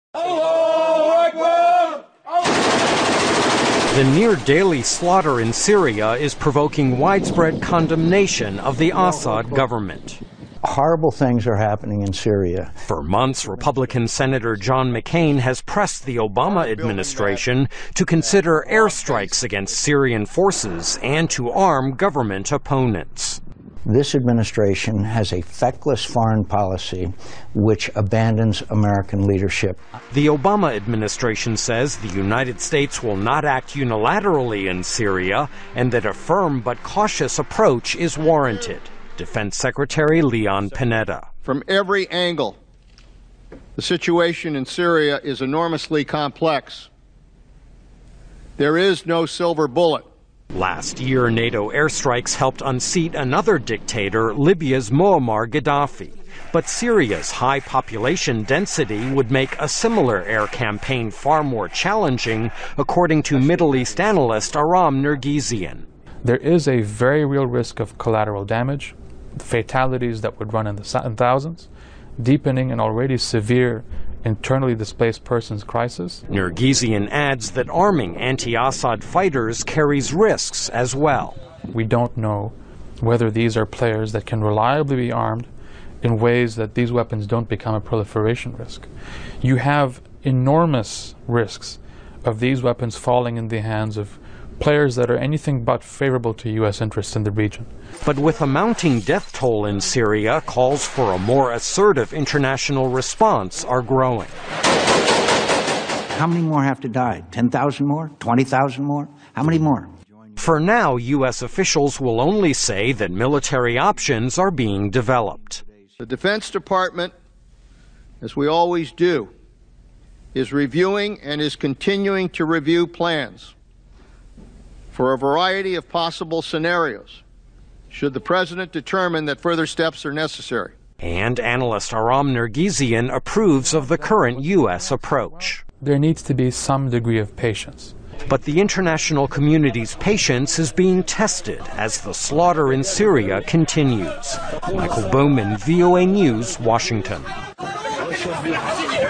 The near-daily slaughter in Syria is provoking widespread condemnation of the Assad government. Horrible things are happening in Syria. For months, Republican Senator John McCain has pressed the Obama administration to consider airstrikes against Syrian forces and to arm government opponents. This administration has a feckless foreign policy which abandons American leadership. The Obama administration says the United States will not act unilaterally in Syria and that a firm but cautious approach is warranted. Defense Secretary Leon Panetta. From every angle, the situation in Syria is enormously complex. There is no silver bullet. Last year, NATO airstrikes helped unseat another dictator, Libya's Muammar Gaddafi. But Syria's high population density would make a similar air campaign far more challenging, according to Middle East analyst Aram Nergizian. There is a very real risk of collateral damage, fatalities that would run in the thousands, deepening an already severe internally displaced persons crisis. Nergizian adds that arming anti-Assad fighters carries risks as well. We don't know whether these are players that can reliably be armed in ways that these weapons don't become a proliferation risk. You have enormous risks of these weapons falling in the hands of players that are anything but favorable to U.S. interests in the region. But with a mounting death toll in Syria, calls for a more assertive international response are growing. How many more have to die? 10,000 more? 20,000 more? How many more? For now, U.S. officials will only say that military options are being developed. The Defense Department, as we always do, is reviewing and is continuing to review plans for a variety of possible scenarios, should the President determine that further steps are necessary. And analyst Aram Nergizian approves of the current U.S. approach. There needs to be some degree of patience. But the international community's patience is being tested as the slaughter in Syria continues. Michael Bowman, VOA News, Washington.